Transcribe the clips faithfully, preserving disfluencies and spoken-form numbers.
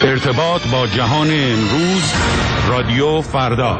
ارتباط با جهان امروز، رادیو فردا.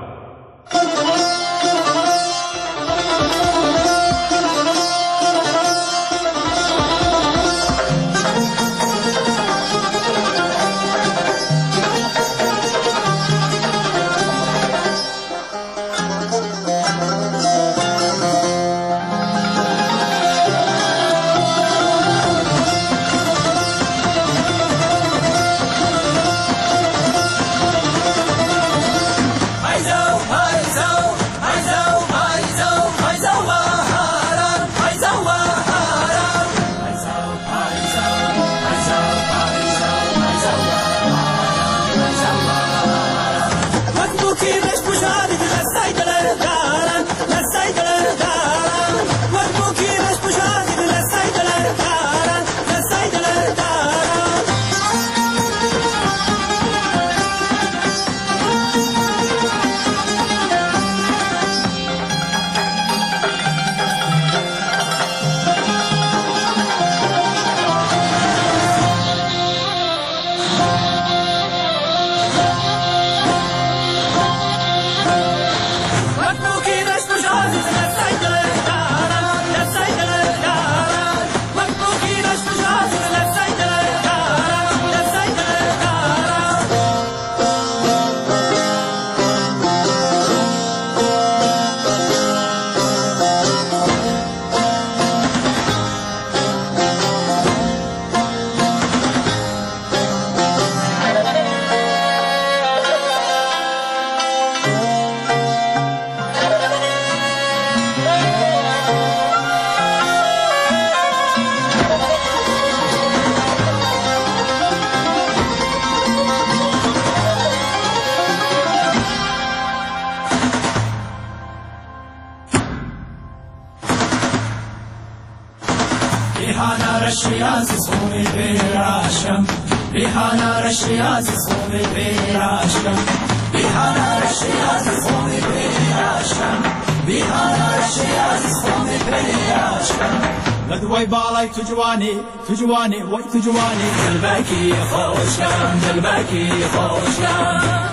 لدوي بالای تو جوانی تو جوانی وای تو جوانی دلبکی خوشم دلبکی خوشم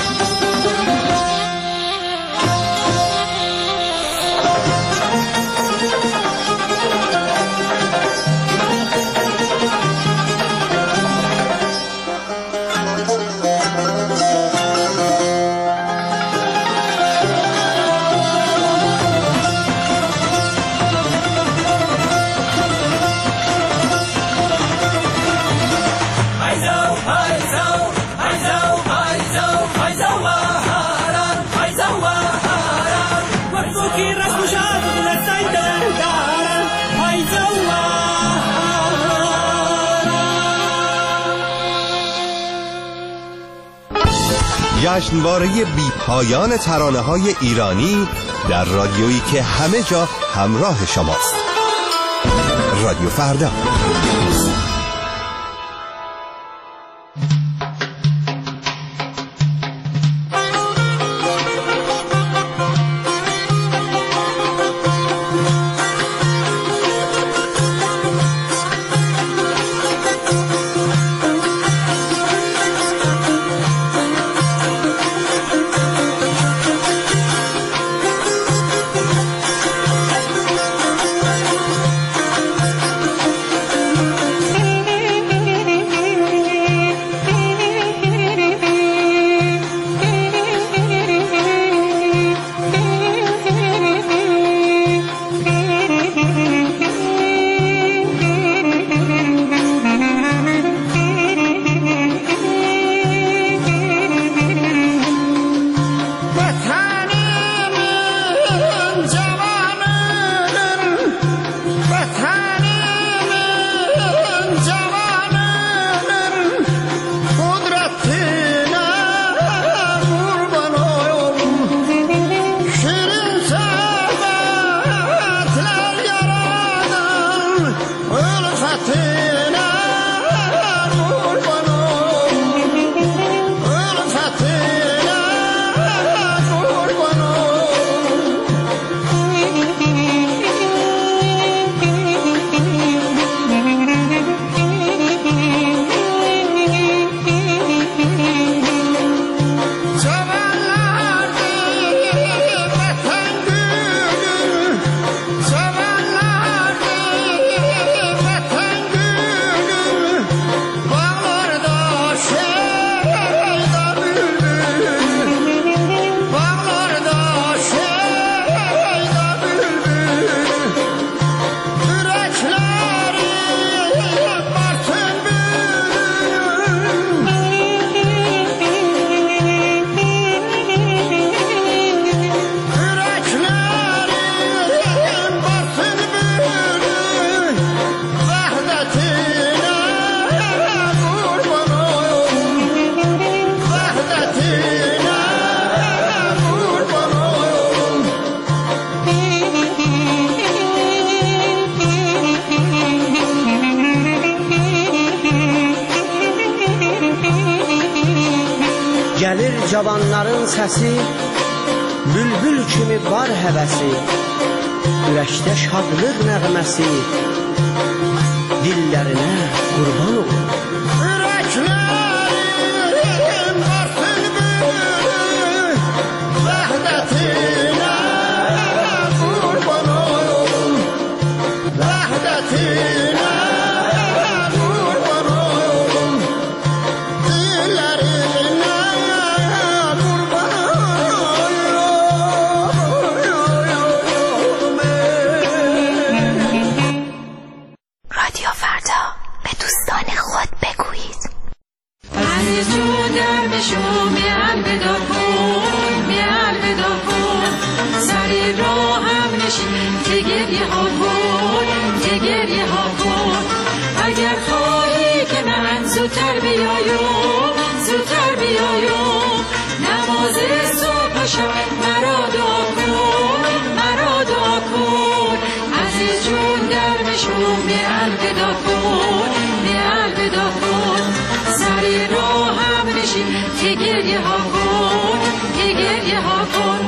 جشنواره بی پایان ترانه‌های ایرانی در رادیویی که همه جا همراه شماست. رادیو فردا. Gəlir cavanların səsi, bülbül kimi var həvəsi, ürəkdə şadlıq nəğməsi, dillərinə qurban olur. Ürəklərin var bülbül, vəhdətinə qurban olum, vəhdətinə qurban olum, dillərinə qurban olum. رادیو فردا به دوستان خود بگویید. عزیز جون درمشو میال بدا کن، میال بدا کن، سری راه هم نشین که گریه ها کن، که گریه ها کن. اگر خواهی که من زودتر بیایم، زودتر بیایم، نماز صبح و شب مرا دعا کن، مرا دعا کن. عزیز جون درمشو میال بدا کن، میال بدا کن، سری راه هم نشین که گریه ها کن، که گریه ها کن.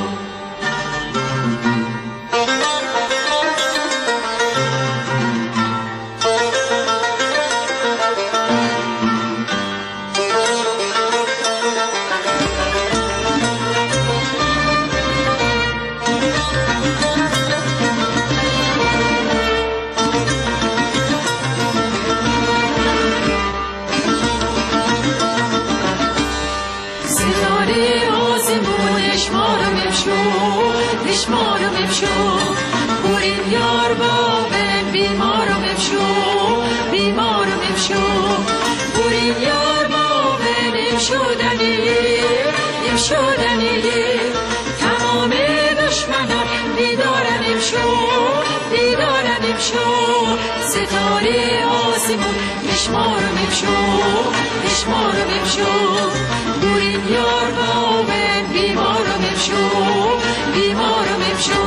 بیمارم امشو بریم یار با من بیمارم امشو بیمارم امشو بریم یار با من امشو دنیه امشو دنیه تمام دشمنان بیدارن امشو بیدارن امشو ستاره آسمون بشمارم امشو بشمارم امشو بریم یار با من بیمارم امشو بیمارم امشو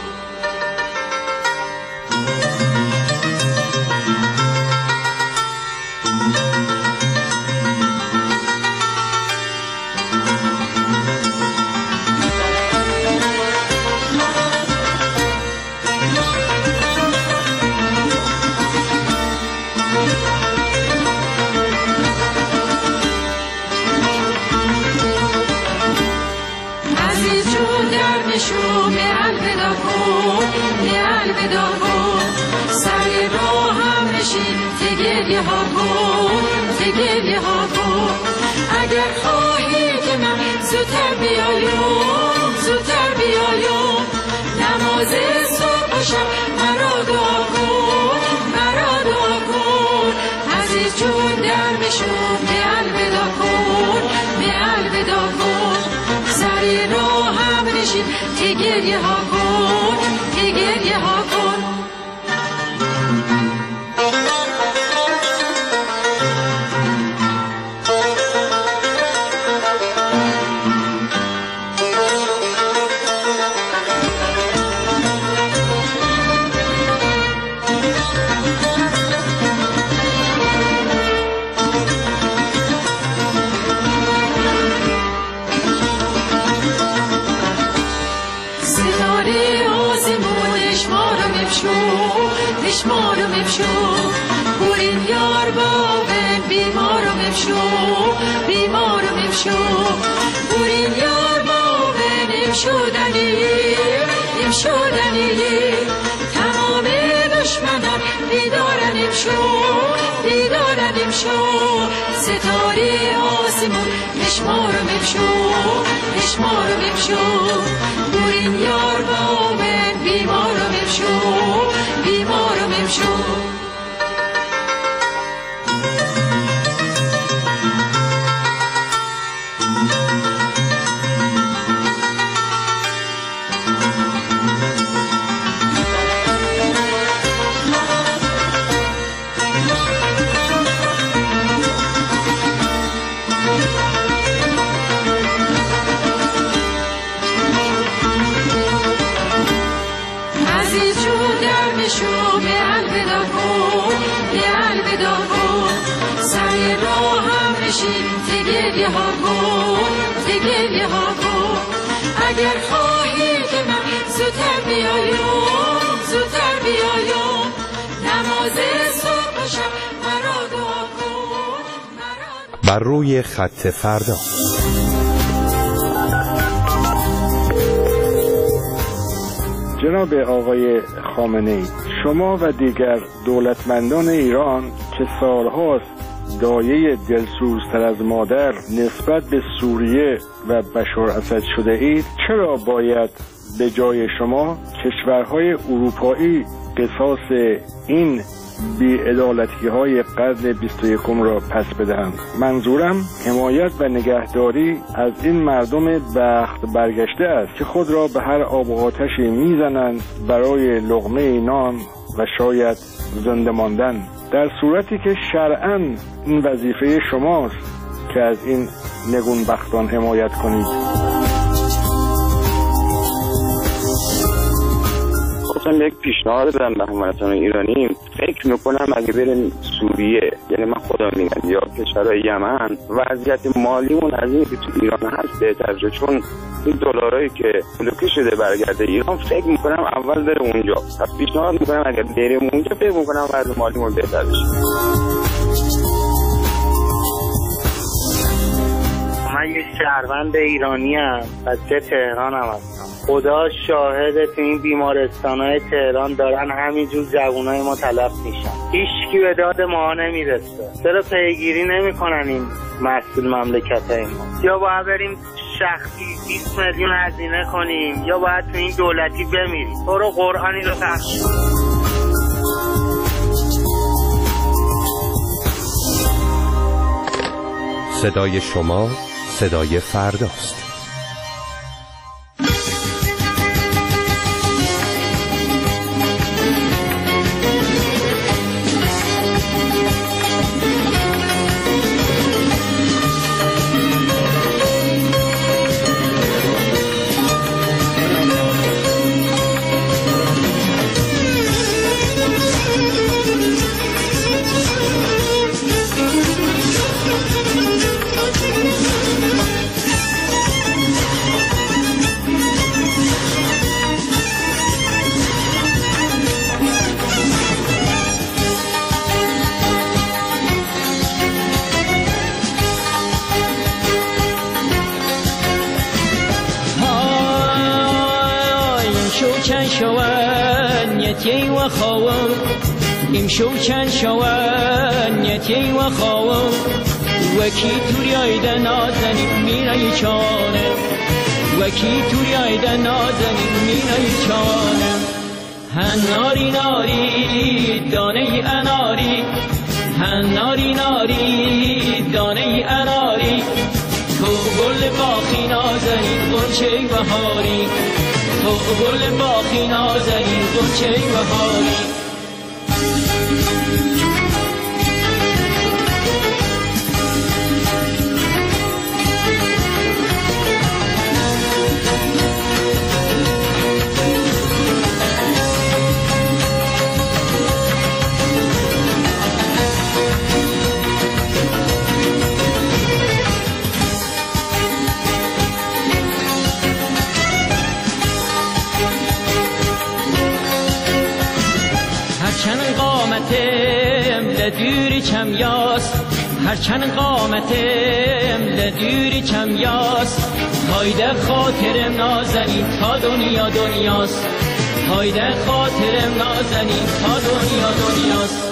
شو می الودا کن می الودا کن سر راه هم نشین که گریه ها کن که گریه ها کن اگر خواهی که من زودتر بیایم زودتر بیایم نماز صبح و شب مرا دعا کن مرا دعا کن عزیز جون در بشو می الودا کن می الودا کن سر راه هم نشین که گریه ها کن که گریه ها کن بشمارم امشو بریم یار با من بیمارم امشو بیمارم امشو بریم یار با من امشو دنیه امشو دنیه تمام دشمنان بیدارن امشو بیدارن امشو ستاره آسمون بشمارم امشو بشمارم امشو بریم یار با من بیمارم امشو بیمارم امشو شو می الودا کن می الودا کن سر راه هم نشین که گریه ها کن ته گریه ها کن اگر خواهی که من زودتر بیایم زودتر بیایم نماز صبح و شب مرا دعا کن بر روی خط فردا. جناب آقای خامنه‌ای، شما و دیگر دولتمندان ایران که سالهاست دایه دلسوزتر از مادر نسبت به سوریه و بشار اسد شده اید، چرا باید به جای شما کشورهای اروپایی قصاص این بی‌عدالتی های قرن بیست و یکم را پس بدهند؟ منظورم حمایت و نگهداری از این مردم بخت برگشته است که خود را به هر آب و آتشی میزنند برای لقمه نان و شاید زنده ماندن، در صورتی که شرعاً این وظیفه شماست که از این نگونبختان حمایت کنید. خواستم یک پیشنهاد بدم به هموطنان ایرانی. فکر میکنم اگه بریم سوریه، یعنی من خودم میگم، یا کشورهای یمن، وضعیت مالیمون از این که تو ایران هست بهتر بشه، چون این دلارایی که بلوکه شده برگرده ایران، فکر میکنم اول بره اونجا. پس پیشنهاد میکنم اگر بریم اونجا، فکر میکنم وضع مالیمون بهتر بشه. من یک شهروند ایرانی ام، بچه تهران هم هستم. خدا شاهده تو این بیمارستان‌های تهران دارن همینجور جوانای ما تلف میشن، هیچکی به داد ما نمیرسه. چرا پیگیری نمیکنن این مسئول مملکتای ما؟ یا باید بریم شخصی بیست میلیون هزینه کنیم، یا باید تو این دولتی بمیریم. برو قرآنی رو پخش. صدای شما صدای فرداست. یم شوکن شوان یتی و خواهم وکی توری آیده نازنی میرای چانه وکی توری آیده نازنی میرای چانه هن ناری ناری دانه اناری هن ناری ناری دانه اناری تو گل باخی نازنی گلچه بهاری تو گل باخی نازنی گلچه بهاری هرچند قامتم لدوری چم یاس هرچند قامتم لدوری چم یاس هایده خاطرم نازنی تا دنیا دنیاست هایده خاطرم نازنی تا دنیا دنیاست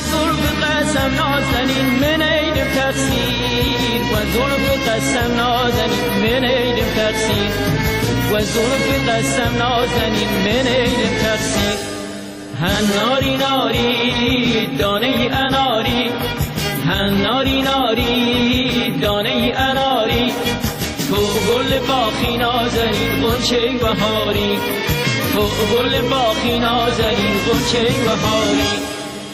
زلف قسم نازنین من ایدم تقصیر و زلف قسم نازنین من ایدم تقصیر و زلف قسم نازنین من ایدم تقصیر هناری ناری دانه اناری هناری ناری دانه اناری تو گل باخی نازنین غنچه بهاری تو گل باخی نازنین غنچه بهاری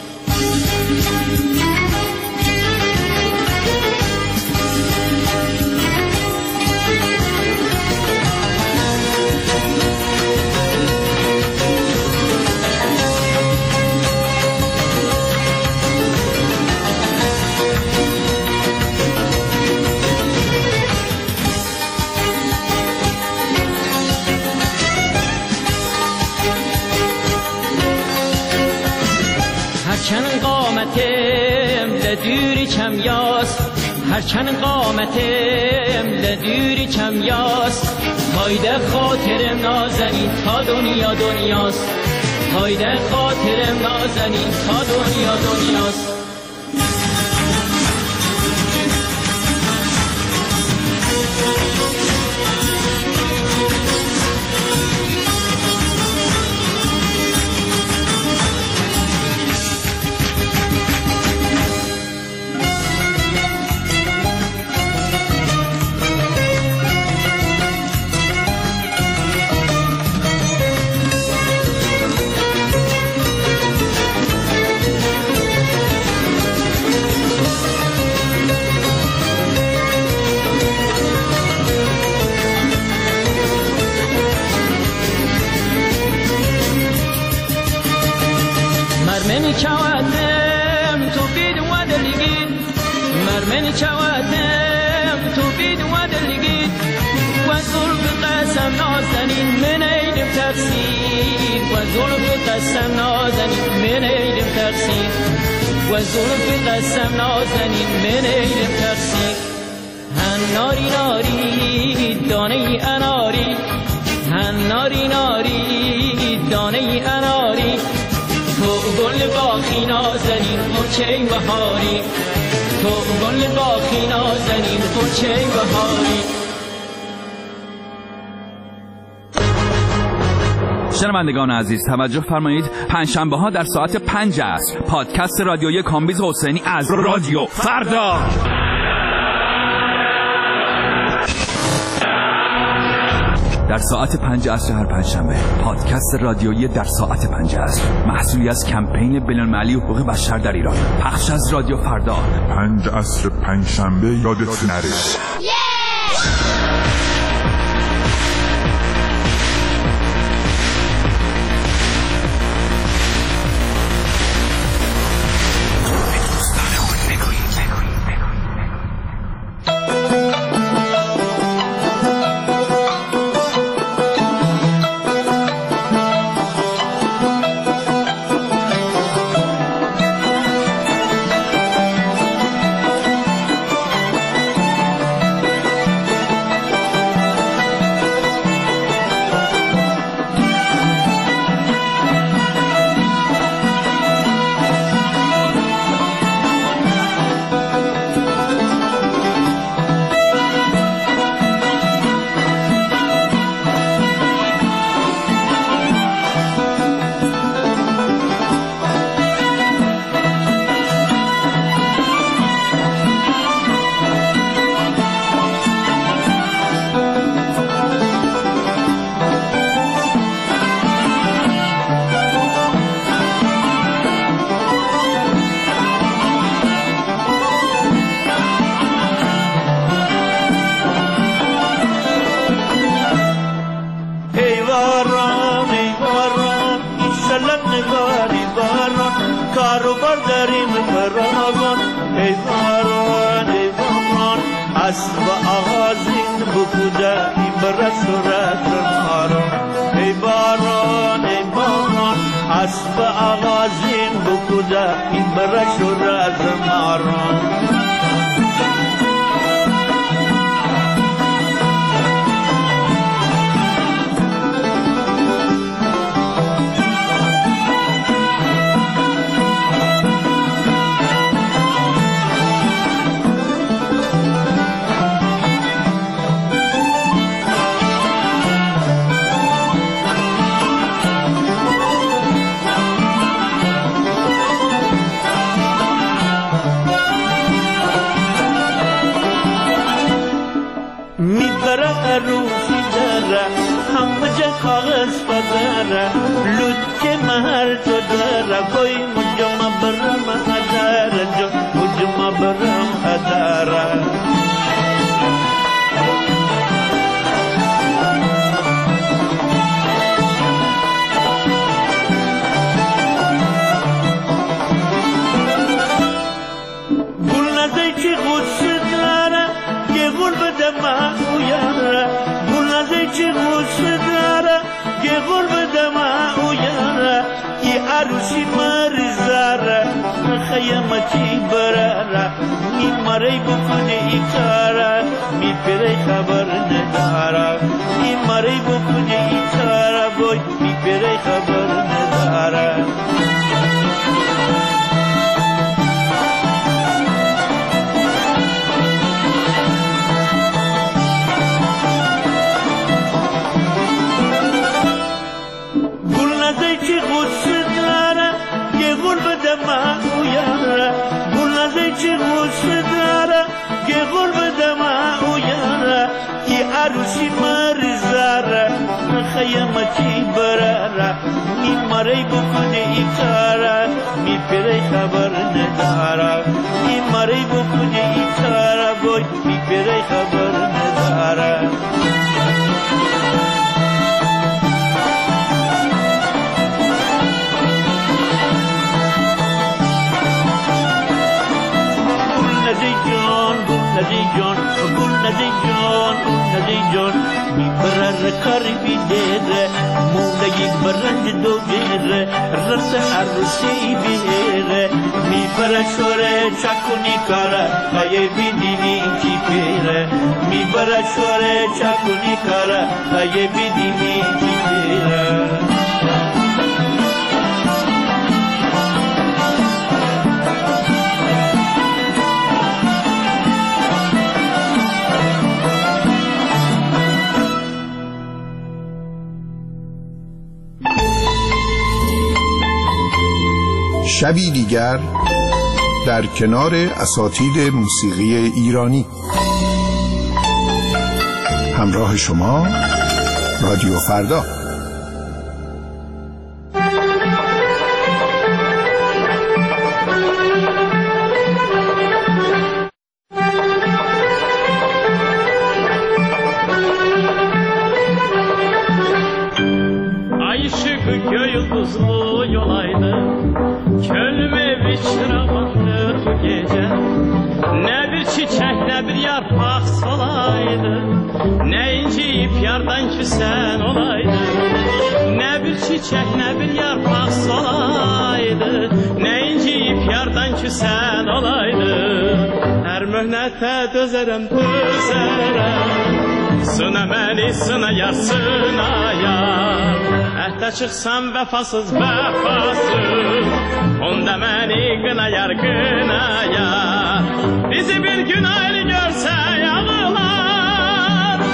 هرچند قامتم لدوری کم یاست هرچند قامتم لدوری کم یاست هایده خاطرم نازنین تا دنیا دنیاست هایده خاطرم نازنین تا دنیا دنیاست مرمن چواتم تو بید و دلگید مرمن چواتم تو بید و دلگید و زلف قسم نازنین من ایدم تقصیر و زلف قسم نازنین من ایدم تقصیر و زلف قسم نازنین من ایدم تقصیر هناری ناری دانه اناری هناری ناری دانه اناری تو گل باخی نازنین غنچه بهاری تو گل باخی نازنین غنچه بهاری شنوندگان عزیز توجه فرمایید پنجشنبه ها در ساعت پنج عصر پادکست رادیویی کامبیز حسینی از رادیو فردا در ساعت پنج عصر هر پنجشنبه پادکست رادیویی در ساعت پنج عصر محصولی از کمپین بین‌المللی حقوق بشر در ایران پخش از رادیو فردا پنج عصر پنجشنبه یادت نره. اسب آغازین بکوده این بر صورت ماران ای باران ای باران اسب آغازین بکوده این بر صورت ماران هدر وای مجمع برم هدر جان مجمع برم هدر عروسی مرزاره خیامتی براره میماری بکنه ای کاره میپره خبر نداره میماری بکنه ای کاره بای میپره خبر نداره عروسی مرزاره خیامتی براره میماری بکنه ای کاره میپره خبر نداره میماری بکنه ای کاره بای میپره خبر نداره نزی جان گل نزی جان نزی جان میبرر کاری بیدره مولا یک برند دو گره رفت عروسی بیره میبرر شوره چکونی کاره خیه بیدیمی کی پیره میبرر شوره چکونی کاره خیه بیدیمی کی پیره شبی دیگر در کنار اساتید موسیقی ایرانی. همراه شما رادیو فردا. Sen olaydın, ne bir çiçek ne bir yarpak solaydı, ne inciyip yardan ki sen olaydın. Her mühnete dözerem dözerem, sına beni sına yar sına yar. Əhdə çıxsam vəfasız vəfasız, onda məni qına yar qına yar. Bizi bir gün ayrı görsə yağılar,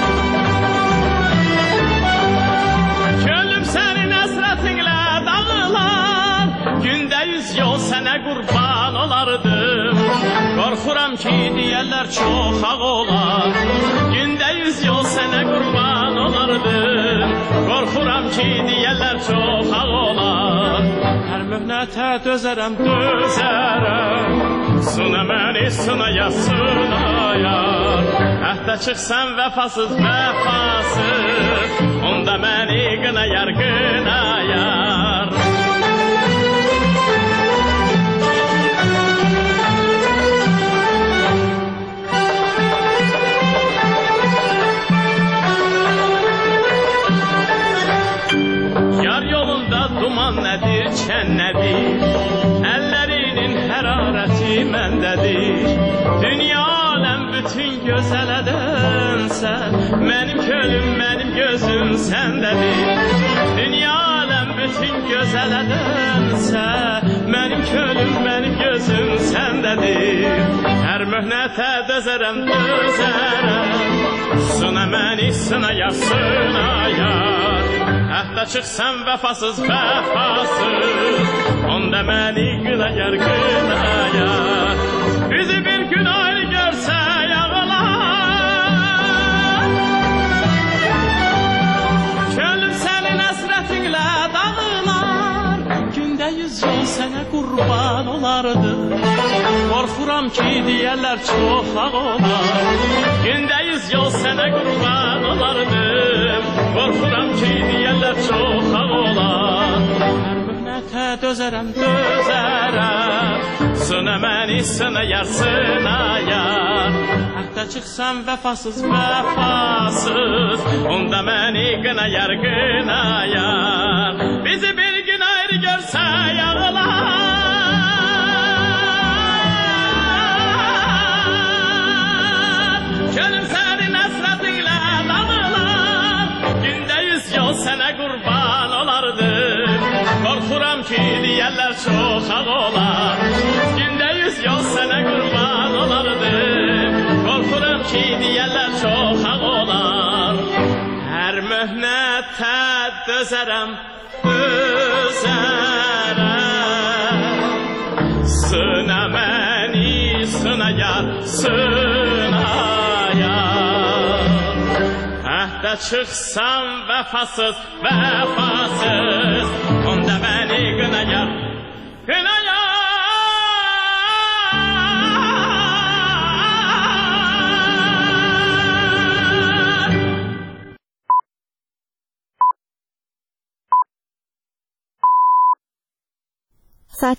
könlüm sənin əsrətinlə dağılar. Gündə yüz yol sənə qurban olardım, qorxuram ki deyərlər çox ağ olar. Gündə yüz yol sənə qurban olardım, qorxuram ki deyərlər çox ağ olar. Hər möhnətə dözərəm, dözərəm, sına məni sınaya sınaya. Əhdə çıxsam vəfasız vəfasız, onda məni qınayar qınayar. Duman nədir, çən nədir, əllərinin hərarəti məndədir. Dünya aləm bütün gözələdənsə, mənim könlüm, mənim gözüm səndədir. Dünya aləm bütün gözələdənsə, mənim könlüm, mənim gözüm səndədir. Hər möhnətə dözərəm, dözərəm, sına məni sınaya, sınayar. Əhdə çıxsam vəfasız vəfasız, onda məni qınayar qınayar. Bizi bir gün ayrı görsə yağılar, könlüm sənin əsrətinlə dağılar. Gündə yüz son sənə qurban olardı. Qorxuram ki, deyərlər çox ağ olar. Gündəyiz yol sənə qurban olardım. Qorxuram ki, deyərlər çox ağ olar. Hər mühnətə dözərəm, dözərəm. Sınə məni, sınə yar, sınayar. Hərdə çıxsam vəfasız, vəfasız. Onda məni qınayar, qınayar. Bizi bir gün ayrı görsə yağılar. Könül sənin əsrətinlə dağılar. Gündəyiz yol sənə qurban olardım. Qorxuram ki, deyərlər çox ağ olar. Gündəyiz yol sənə qurban olardım. Qorxuram ki, deyərlər çox ağ olar. Hər möhnətə dözərəm, dözərəm. Sına məni, sına yar, sınayar. Əhdə çıxsam vəfasız, vəfasız. Onda məni qınayar, qınayar.